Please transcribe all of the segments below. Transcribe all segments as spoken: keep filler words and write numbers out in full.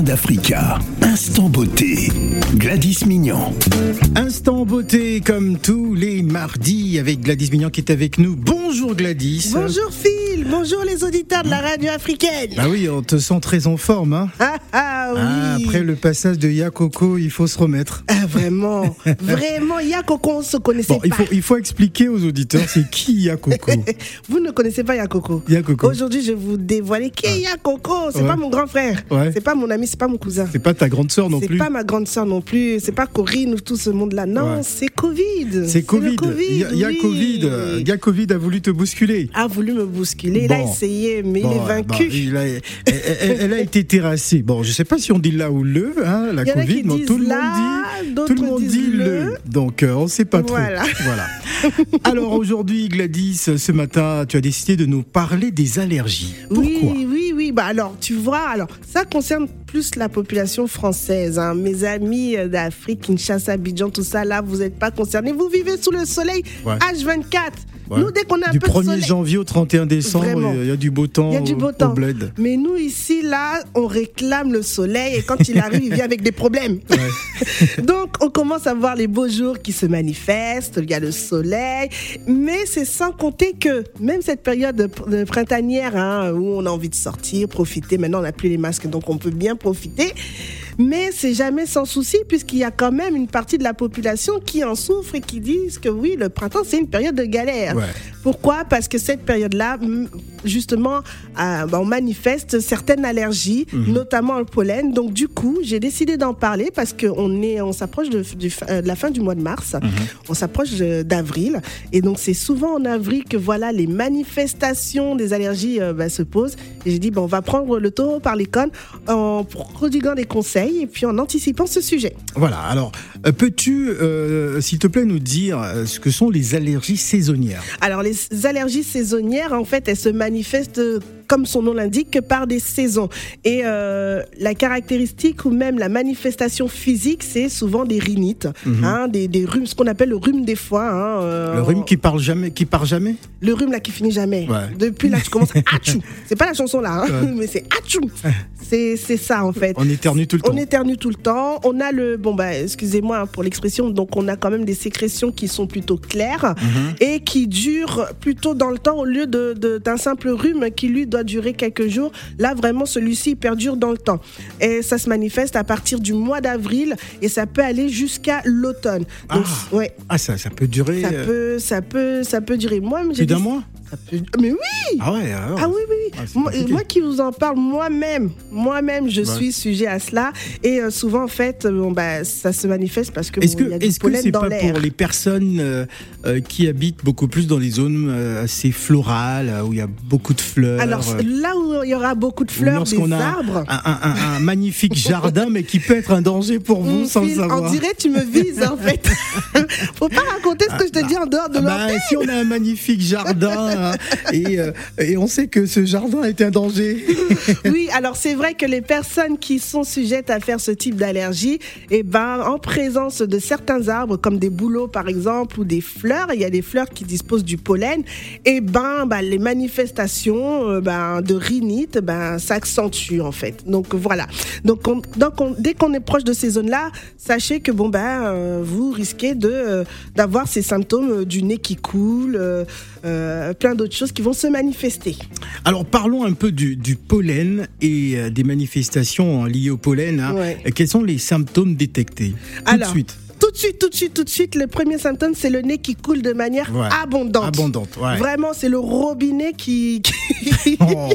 d'Africa. Instant beauté. Gladys Mignon. Instant beauté comme tous les mardis avec Gladys Mignon qui est avec nous. Bonjour Gladys. Bonjour Phil, bonjour les auditeurs de la radio africaine. Ah oui, on te sent très en forme. Hein ah, ah oui. Ah, après le passage de Yakoko, il faut se remettre. Ah vraiment, vraiment Yakoko, on se connaissait bon, pas. Il faut, il faut expliquer aux auditeurs c'est qui Yakoko. Vous ne connaissez pas Yakoko. Yakoko. Aujourd'hui, je vais vous dévoiler qui est Yakoko. C'est ouais. pas mon grand frère, ouais. c'est pas mon ami, c'est pas mon cousin. C'est pas ta grande sœur non c'est plus. C'est pas ma grande sœur non plus. C'est pas Corinne ou tout ce monde-là. Non, ouais. c'est Covid. C'est, c'est Covid. COVID. Il y a, il y a oui. Covid. Il y a Covid a voulu te bousculer. A voulu me bousculer. Bon. Il a essayé, mais bon, il est vaincu. Bon, il a, elle, elle, elle a été terrassée. Bon, je sais pas si on dit là ou le, hein, la Covid. Mais tout le là, monde dit, tout le monde dit le. le. Donc, euh, on ne sait pas voilà. trop. Voilà. Alors aujourd'hui, Gladys, ce matin, tu as décidé de nous parler des allergies. Pourquoi ? Oui, oui, oui. Bah alors, tu vois, alors ça concerne plus la population française. Hein. Mes amis d'Afrique, Kinshasa, Abidjan, tout ça, là, vous n'êtes pas concernés. Vous vivez sous le soleil ouais. H vingt-quatre. Ouais. Nous, dès qu'on a un du peu de soleil... premier janvier au trente et un décembre, il y a du beau temps, il y a du beau temps. Au bled. Mais nous, ici, là, on réclame le soleil et quand il arrive, il vient avec des problèmes. Ouais. Donc, on commence à voir les beaux jours qui se manifestent, il y a le soleil, mais c'est sans compter que même cette période de, de printanière hein, où on a envie de sortir, profiter, maintenant on n'a plus les masques, donc on peut bien profiter. Mais c'est jamais sans souci puisqu'il y a quand même une partie de la population qui en souffre et qui disent que oui, le printemps, c'est une période de galère. Ouais. Pourquoi ? Parce que cette période-là, justement, euh, bah, on manifeste certaines allergies, mmh. notamment le pollen. Donc du coup, j'ai décidé d'en parler parce qu'on est, on s'approche de, de, de la fin du mois de mars, mmh. on s'approche d'avril. Et donc c'est souvent en avril que voilà, les manifestations des allergies euh, bah, se posent. Et j'ai dit, bah, on va prendre le taureau par les cornes en prodiguant des conseils et puis en anticipant ce sujet. Voilà, alors euh, peux-tu, euh, s'il te plaît, nous dire euh, ce que sont les allergies saisonnières ? Alors les allergies saisonnières, en fait, elles se manifestent, comme son nom l'indique, par des saisons. Et euh, la caractéristique ou même la manifestation physique, c'est souvent des rhinites, mmh. hein, des, des rhumes, ce qu'on appelle le rhume des foies. Hein, euh, le rhume qui parle jamais, qui part jamais ? Le rhume là qui finit jamais. Ouais. Depuis là, tu commences à atchou. C'est pas la chanson là, hein, ouais. mais c'est atchou. C'est, c'est ça en fait. On éternue tout le temps. On éternue tout le temps. On a le, bon bah, excusez-moi pour l'expression, donc on a quand même des sécrétions qui sont plutôt claires mmh. et qui durent plutôt dans le temps au lieu de, de, d'un simple rhume qui lui doit durer quelques jours. Là vraiment celui-ci perdure dans le temps. Et ça se manifeste à partir du mois d'avril et ça peut aller jusqu'à l'automne. Donc, ah, ouais. ah ça, ça peut durer. Ça peut, ça peut, ça peut durer. Moi, plus d'un mois. Ça peut... Mais oui. Ah ouais. Alors... Ah oui, oui, oui. Ah, moi, moi qui vous en parle, moi-même, moi-même, je ouais. suis sujet à cela. Et euh, souvent, en fait, bon, bah, ça se manifeste parce que est-ce bon, que, y a du est-ce pollen que c'est dans pas l'air. pour les personnes euh, euh, qui habitent beaucoup plus dans les zones euh, assez florales, où il y a beaucoup de fleurs. Alors euh, là où il y aura beaucoup de fleurs, des arbres. Un, un, un, un magnifique jardin, mais qui peut être un danger pour vous sans le savoir. On dirait tu me vises en fait. Faut pas raconter ce que je te bah, dis en dehors de bah, l'antenne. Si on a un magnifique jardin hein, et euh, et on sait que ce jardin est un danger. Oui, alors c'est vrai que les personnes qui sont sujettes à faire ce type d'allergie, eh ben, en présence de certains arbres, comme des bouleaux par exemple, ou des fleurs, il y a des fleurs qui disposent du pollen, eh ben, ben les manifestations euh, ben, de rhinite ben, s'accentuent en fait. Donc voilà. Donc, on, donc on, dès qu'on est proche de ces zones-là, sachez que bon, ben, euh, vous risquez de, euh, d'avoir ces symptômes euh, du nez qui coule, euh, euh, plein d'autres choses qui vont se manifester. Alors parlons un peu du, du pollen et euh, des manifestations liées au pollen. Hein. Ouais. Quels sont les symptômes détectés ? Tout Alors, de suite. Tout de suite, tout de suite, tout de suite, le premier symptôme, c'est le nez qui coule de manière ouais. abondante. Abondante, ouais. Vraiment, c'est le robinet qui... qui... Oh.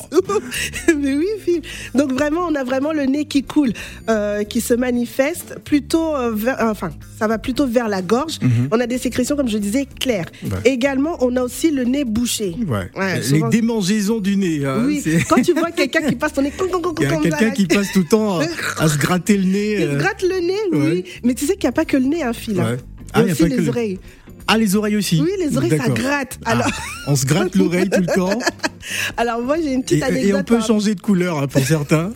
Mais oui, Phil. Donc vraiment, on a vraiment le nez qui coule, euh, qui se manifeste plutôt euh, vers... Enfin, ça va plutôt vers la gorge. Mm-hmm. On a des sécrétions, comme je disais, claires. Ouais. Également, on a aussi le nez bouché. Ouais. Ouais, souvent... Les démangeaisons du nez. Hein, oui, c'est... quand tu vois quelqu'un qui passe ton nez... Il y a quelqu'un qui passe tout le temps à, à se gratter le nez. Il se gratte le nez, oui. Ouais. Mais tu sais qu'il n'y a pas que le nez, un hein, fil. Ouais. Ah, il y a aussi les le... oreilles. Ah, les oreilles aussi. Oui, les oreilles, D'accord. ça gratte. Alors... Ah, on se gratte l'oreille tout le temps. Alors moi, j'ai une petite et, anecdote. Et on peut par... changer de couleur hein, pour certains.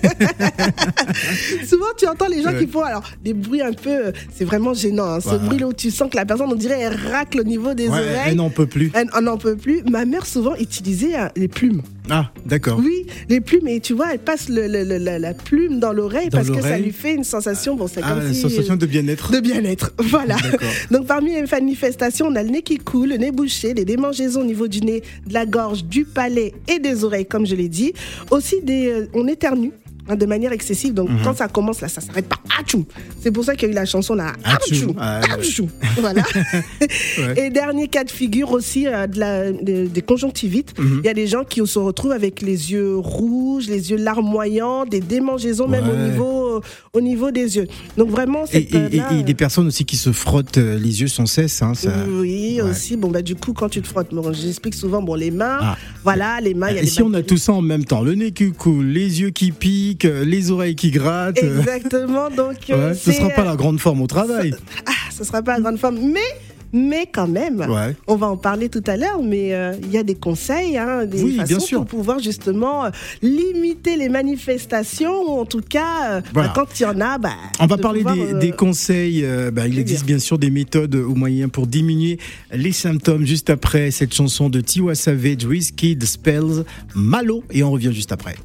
Souvent, tu entends les gens ouais. qui font alors des bruits un peu... C'est vraiment gênant. Hein, ce ouais. bruit là où tu sens que la personne, on dirait, elle racle au niveau des ouais, oreilles. Elle n'en peut plus. Elle n'en peut plus. Ma mère, souvent, utilisait hein, les plumes. Ah, d'accord. Oui, les plumes, et tu vois, elle passe le, le, le, la, la plume dans l'oreille dans parce l'oreille. que ça lui fait une sensation, bon, c'est ah, comme une si, sensation de bien-être. De bien-être, voilà. D'accord. Donc parmi les manifestations, on a le nez qui coule, le nez bouché, les démangeaisons au niveau du nez, de la gorge, du palais et des oreilles, comme je l'ai dit. Aussi, des, euh, on éternue. De manière excessive, donc mm-hmm. quand ça commence là, ça s'arrête pas. Achou. C'est pour ça qu'il y a eu la chanson là. Achou. Ah, Achou. Voilà. Ouais. Et dernier cas de figure aussi euh, de la, de, des conjonctivites. Mm-hmm. Il y a des gens qui se retrouvent avec les yeux rouges, les yeux larmoyants, des démangeaisons ouais. même au niveau, au niveau des yeux. Donc vraiment, cette et, et, et, et des personnes aussi qui se frottent les yeux sans cesse. Hein, ça... Oui, ouais. aussi. Bon bah du coup, quand tu te frottes, bon, j'explique souvent, bon les mains, ah. voilà, les mains. Et si on a tout ça en même temps, le nez qui coule, les yeux qui piquent, les oreilles qui grattent. Exactement, donc ouais, ce ne sera pas la grande forme au travail. Ah, ce ne sera pas la grande forme, mais mais quand même, ouais. on va en parler tout à l'heure, mais il euh, y a des conseils, hein, des oui, façons bien sûr. pour pouvoir justement euh, limiter les manifestations, ou en tout cas, euh, voilà. bah, quand il y en a... Bah, on va parler pouvoir, des, euh... des conseils, euh, bah, il existe bien sûr des méthodes ou moyens pour diminuer les symptômes juste après cette chanson de Tiwa Savage, Wizkid, Spells, Malo, et on revient juste après.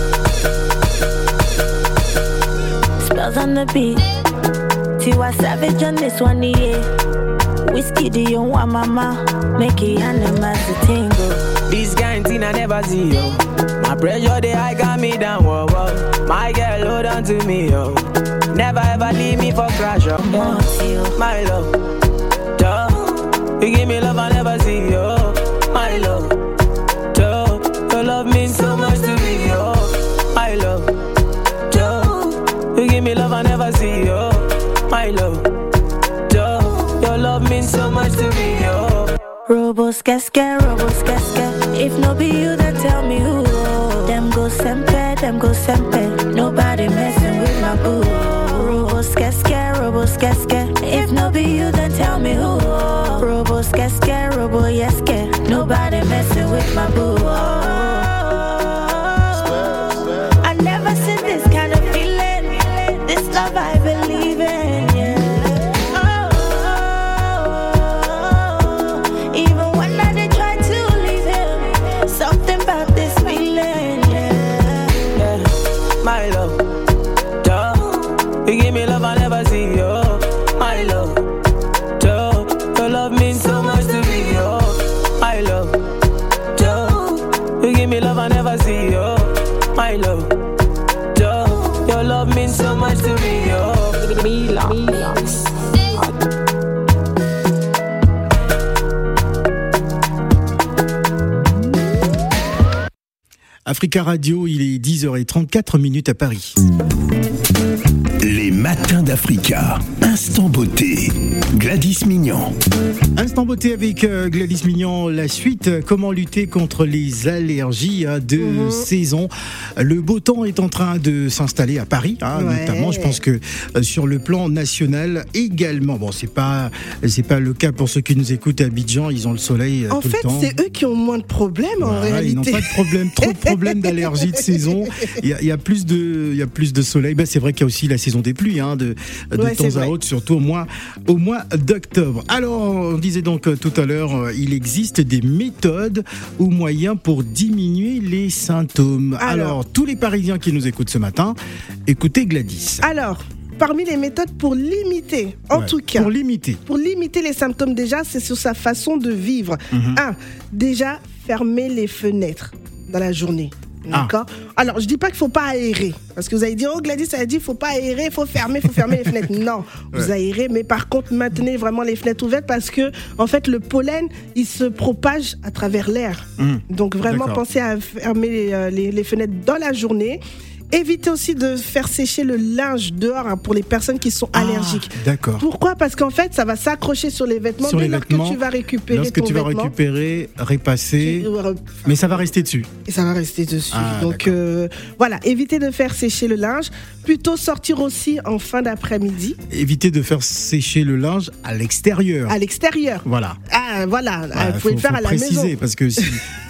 Spells on the beat, Tiwa Savage on this one, yeah. Whiskey, do you want mama? Make it animals to tingle. This kind thing I never see, yo. My pressure, they high got me down, whoa, whoa. My girl, hold on to me, yo. Never ever leave me for crash, yo. Yeah. My love, duh. You give me love I never see, yo. My love, duh. Your love means so much to me, yo. My love, duh. You give me love I never see, yo. My love, duh. Your love means so much to me, yo. Robos casca, robos casca. If no be you, then tell me who. Them go sempe, them go sempe. Nobody messing with my boo. Robos casca, robos casca. If no be you, then tell me who. Robos casca, robo yeske. Nobody messing with my boo. I never seen this kind of feeling. This love I believe in, yeah. You give me love I never see, yo. My love, duh. Your love means so much to me, yo. My love, duh. You give me love I never see, yo. My love, duh. Your love means so much to me, yo. Me love. Africa Radio, il est dix heures trente-quatre minutes à Paris. Les matins d'Africa. Instant beauté. Gladys Mignon. Instant beauté avec euh, Gladys Mignon. La suite, comment lutter contre les allergies hein, de mmh. saison. Le beau temps est en train de s'installer à Paris, hein, ouais. notamment. Je pense que euh, sur le plan national également. Bon, c'est pas, c'est pas le cas pour ceux qui nous écoutent à Abidjan. Ils ont le soleil euh, en tout fait, le temps. En fait, c'est eux qui ont moins de problèmes voilà, en réalité. Ils n'ont pas de problème, trop de problèmes d'allergie de saison. Il y a, il y a plus de, il y a plus de soleil. Ben, c'est vrai qu'il y a aussi la saison des pluies, hein, de, de ouais, temps à autre, surtout au mois, au mois d'octobre. Alors, on disait donc tout à l'heure, il existe des méthodes ou moyens pour diminuer les symptômes. Alors, Alors tous les Parisiens qui nous écoutent ce matin, écoutez Gladys. Alors, parmi les méthodes pour limiter, en ouais, tout cas, pour limiter, pour limiter les symptômes, déjà, c'est sur sa façon de vivre. Mm-hmm. Un, déjà, fermer les fenêtres dans la journée. D'accord. Ah. Alors, je dis pas qu'il faut pas aérer, parce que vous allez dire, oh Gladys, ça a dit, il faut pas aérer, il faut fermer, il faut fermer les fenêtres. Non, ouais. vous aérez, mais par contre, maintenez vraiment les fenêtres ouvertes, parce que en fait, le pollen, il se propage à travers l'air. Mmh. Donc vraiment, D'accord. pensez à fermer les, les, les fenêtres dans la journée. Évitez aussi de faire sécher le linge dehors hein, pour les personnes qui sont ah, allergiques. D'accord. Pourquoi ? Parce qu'en fait, ça va s'accrocher sur les vêtements sur dès les lors vêtements, que tu vas récupérer lorsque ton tu vas vêtement, récupérer, repasser, tu... mais ça va rester dessus. Et ça va rester dessus. Ah, Donc euh, voilà, évitez de faire sécher le linge. Plutôt sortir aussi en fin d'après-midi. Évitez de faire sécher le linge à l'extérieur. À l'extérieur. Voilà. Ah voilà, ah, vous pouvez faut, le faire faut à la préciser, maison. Parce que si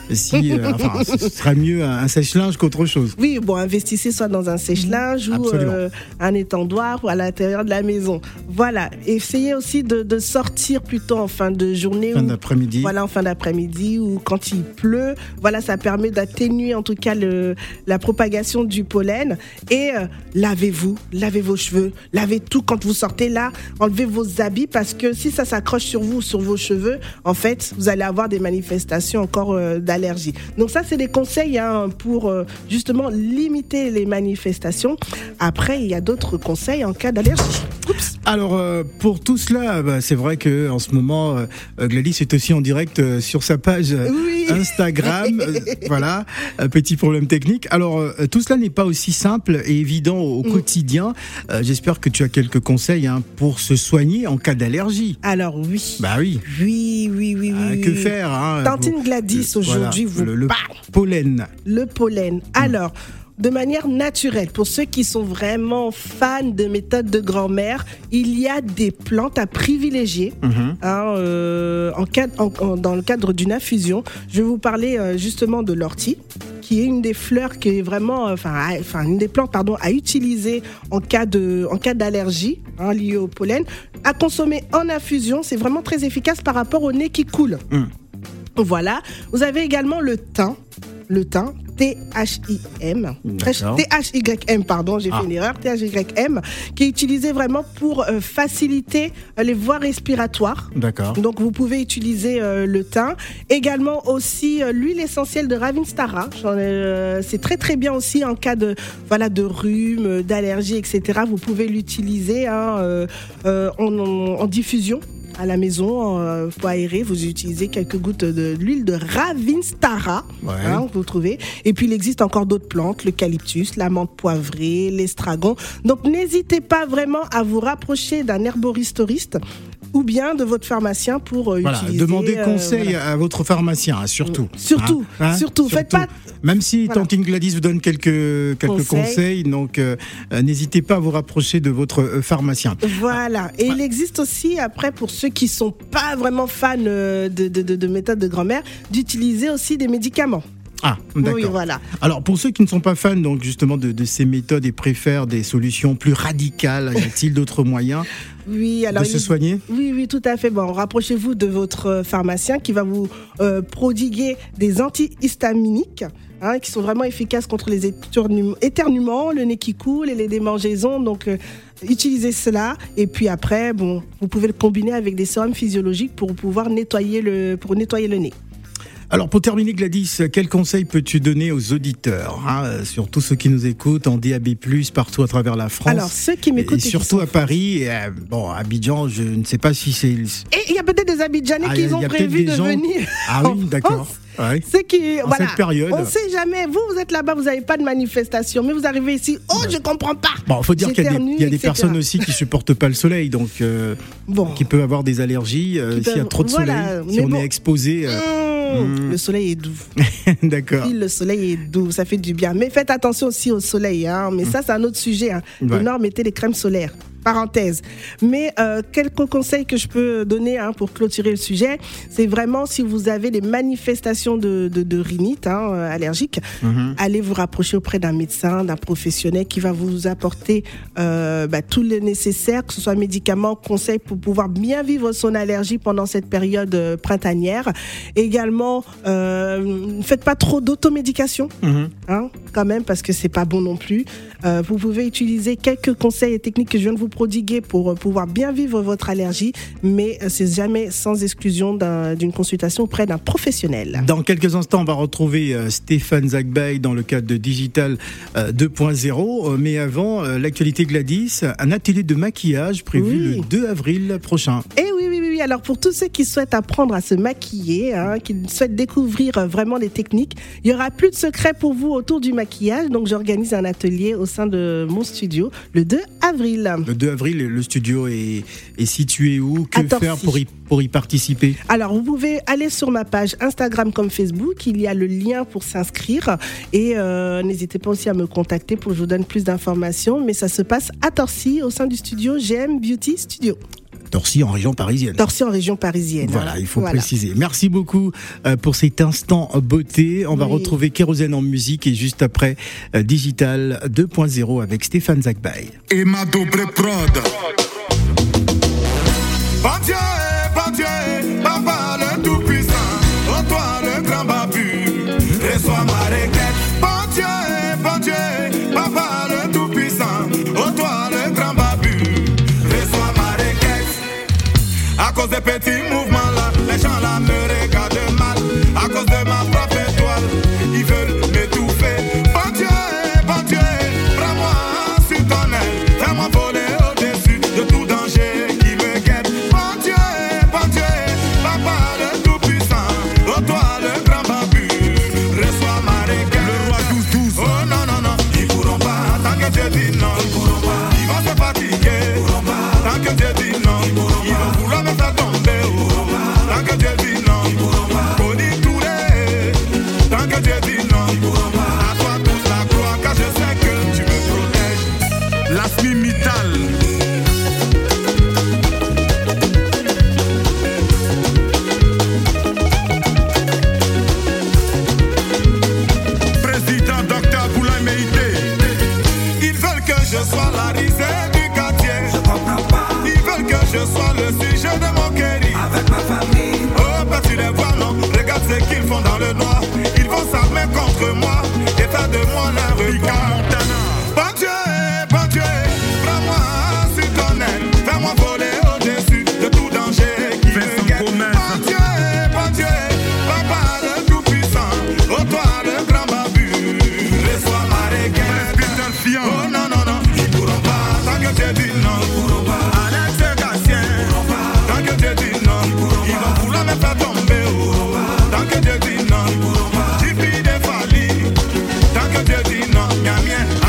si, euh, enfin, ce sera mieux un sèche-linge qu'autre chose. Oui, bon, investissez soit dans un sèche-linge ou euh, un étendoir ou à l'intérieur de la maison. Voilà. Essayez aussi de, de sortir plutôt en fin de journée. Fin ou, d'après-midi. Voilà, en fin d'après-midi ou quand il pleut. Voilà, ça permet d'atténuer en tout cas le, la propagation du pollen. Et euh, lavez-vous, lavez vos cheveux, lavez tout quand vous sortez là. Enlevez vos habits parce que si ça s'accroche sur vous, sur vos cheveux, en fait, vous allez avoir des manifestations encore euh, d'allergie. Donc ça, c'est des conseils hein, pour euh, justement limiter les manifestations. Après, il y a d'autres conseils en cas d'allergie. Oups. Alors, euh, pour tout cela, bah, c'est vrai qu'en ce moment, euh, Gladys est aussi en direct euh, sur sa page euh, oui. Instagram. euh, voilà, un petit problème technique. Alors, euh, tout cela n'est pas aussi simple et évident au, au mmh. quotidien. Euh, j'espère que tu as quelques conseils hein, pour se soigner en cas d'allergie. Alors, oui. Bah oui. Oui, oui, oui, ah, oui. Que faire hein, Tantine Gladys, le, aujourd'hui, voilà, vous le, le parle. pollen. Le pollen. Alors... De manière naturelle, pour ceux qui sont vraiment fans de méthodes de grand-mère, il y a des plantes à privilégier mmh. hein, euh, en cadre, en, en, dans le cadre d'une infusion. Je vais vous parler euh, justement de l'ortie, qui est une des fleurs qui est vraiment, enfin, euh, enfin une des plantes pardon à utiliser en cas de, en cas d'allergie hein, liée au pollen, à consommer en infusion. C'est vraiment très efficace par rapport au nez qui coule. Mmh. Voilà. Vous avez également le thym, le thym. T H I M, T H Y M, pardon, j'ai ah. fait une erreur, T H Y M, qui est utilisé vraiment pour euh, faciliter euh, les voies respiratoires. D'accord. Donc vous pouvez utiliser euh, le thym. Également aussi euh, l'huile essentielle de Ravinstara. Euh, c'est très très bien aussi en cas de, voilà, de rhume, d'allergie, et cetera. Vous pouvez l'utiliser hein, euh, euh, en, en, en diffusion. À la maison, euh, pour aérer, vous utilisez quelques gouttes de, de l'huile de Ravinstara, ouais. hein, vous trouvez. Et puis, il existe encore d'autres plantes, l'eucalyptus, la menthe poivrée, l'estragon. Donc, n'hésitez pas vraiment à vous rapprocher d'un herboriste ou bien de votre pharmacien pour euh, voilà, utiliser... Demandez conseil euh, voilà. à votre pharmacien, hein, surtout. Surtout, hein, hein, surtout. Faites pas... Même si voilà. Tantine Gladys vous donne quelques, quelques conseils, conseils donc euh, n'hésitez pas à vous rapprocher de votre euh, pharmacien. Voilà. Et ouais. il existe aussi, après, pour ceux qui ne sont pas vraiment fans euh, de, de, de, de méthodes de grand-mère, d'utiliser aussi des médicaments. Ah, d'accord. Oui, voilà. Alors, pour ceux qui ne sont pas fans donc, justement de, de ces méthodes et préfèrent des solutions plus radicales, y a-t-il d'autres moyens oui, alors de se soigner ? Oui, oui, tout à fait. Bon, rapprochez-vous de votre pharmacien qui va vous euh, prodiguer des antihistaminiques. Hein, qui sont vraiment efficaces contre les éternuements, le nez qui coule et les démangeaisons. Donc, euh, utilisez cela. Et puis après, bon, vous pouvez le combiner avec des sérums physiologiques pour pouvoir nettoyer le, pour nettoyer le nez. Alors, pour terminer, Gladys, quels conseils peux-tu donner aux auditeurs, hein, surtout ceux qui nous écoutent en D A B plus, partout à travers la France? Alors, ceux qui m'écoutent... Et, et surtout à Paris, et à, bon, à Abidjan, je ne sais pas si c'est... Et il y a peut-être des Abidjanais ah, qui ont prévu de gens... venir. Ah oui, d'accord. Ouais. C'est qui, en voilà, cette période. On ne sait jamais. Vous, vous êtes là-bas, vous n'avez pas de manifestation, mais vous arrivez ici. Oh, ouais. je comprends pas. Bon, il faut dire qu'il y a des, il y a des personnes aussi qui supportent pas le soleil, donc euh, bon. qui peuvent avoir des allergies euh, s'il y a trop de voilà. soleil, si mais on bon. est exposé. Euh, mmh, mmh. Le soleil est doux. D'accord. Oui, le soleil est doux, ça fait du bien. Mais faites attention aussi au soleil, hein. Mais mmh. ça, c'est un autre sujet. Hein. Ouais. Au nord, mettez les crèmes solaires. Parenthèse. Mais euh, quelques conseils que je peux donner hein, pour clôturer le sujet, c'est vraiment si vous avez des manifestations de, de, de rhinite hein, allergique, mm-hmm. allez vous rapprocher auprès d'un médecin, d'un professionnel qui va vous apporter euh, bah, tout le nécessaire, que ce soit médicaments, conseils pour pouvoir bien vivre son allergie pendant cette période euh, printanière. Également, euh, ne faites pas trop d'automédication, mm-hmm. hein, quand même, parce que c'est pas bon non plus. Euh, vous pouvez utiliser quelques conseils et techniques que je viens de vous prodiguer pour pouvoir bien vivre votre allergie, mais c'est jamais sans exclusion d'un, d'une consultation auprès d'un professionnel. Dans quelques instants, on va retrouver euh, Stéphane Zagbay dans le cadre de Digital euh, deux point zéro. Euh, mais avant, euh, l'actualité Gladys, un atelier de maquillage prévu oui. le deux avril prochain. Et oui, oui, oui. Alors pour tous ceux qui souhaitent apprendre à se maquiller, hein, qui souhaitent découvrir vraiment les techniques, il y aura plus de secrets pour vous autour du maquillage. Donc j'organise un atelier au sein de mon studio le deux avril. Le deux avril, le studio est, est situé où? Que faire pour y, pour y participer? Alors, vous pouvez aller sur ma page Instagram comme Facebook. Il y a le lien pour s'inscrire. Et euh, n'hésitez pas aussi à me contacter pour que je vous donne plus d'informations. Mais ça se passe à Torcy, au sein du studio G M Beauty Studio. Torcy en région parisienne. Torcy en région parisienne. Voilà, il faut voilà. préciser. Merci beaucoup euh, pour cet instant beauté. On va oui. retrouver Kérosène en musique et juste après euh, Digital deux point zéro avec Stéphane Zakbaï. Et ma double prod. Bon Dieu, bon Dieu, papa le tout-puissant, oh toi le grand babu, reçois ma requête. Bon Dieu, bon Dieu, papa le tout-puissant, oh toi le grand babu, reçois ma requête. À cause des petits mouvements là, les gens là me regardent mal. À cause de ma propre étoile, ils veulent m'étouffer. Bon Dieu, bon Dieu, prends-moi sur ton aile, fais-moi voler au-dessus de tout danger qui me guette. Bon Dieu, bon Dieu, papa le tout-puissant, oh toi le grand babu, reçois ma requête. Le roi douze douze, oh non, non, non, ils pourront pas, tant que Dieu dit non, ils pourront pas, ils vont se fatiguer, ils pourront pas, tant que Dieu dit non, ils pourront pas, ils vont vouloir me faire tomber, ils pourront pas, tant que Dieu dit non, ils pourront pas, Cody Touré, tant que Dieu dit non, ils pourront pas, à toi toute la gloire, car je sais que tu me protèges. La Mittal. Président Docteur Boulaye Meïté. Ils veulent que je sois la risée du quartier. Je comprends pas. Ils veulent que je sois le sujet de mon query. Avec ma famille. Oh, ben tu les vois, non. Regarde ce qu'ils font dans le noir. Ils vont s'armer contre moi et faire de moi leur requin. Bon Dieu, bon Dieu, prends-moi sur ton aile. Fais-moi voler au-dessus de tout danger qui me guette. Bon Dieu, bon Dieu, papa le tout-puissant, oh toi le grand babu, reçois ma requête. Oh non, non, non, ils pourront pas, tant que Dieu dit non, ils pourront pas. Alex Gatien, tant que Dieu dit non, ils vont vouloir me faire tomber, oh. Tant que Dieu dit non, ils pourront pas. J P des Fali, tant que Dieu dit non, mien mien.